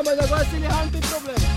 mas agora se ele errar não tem problema.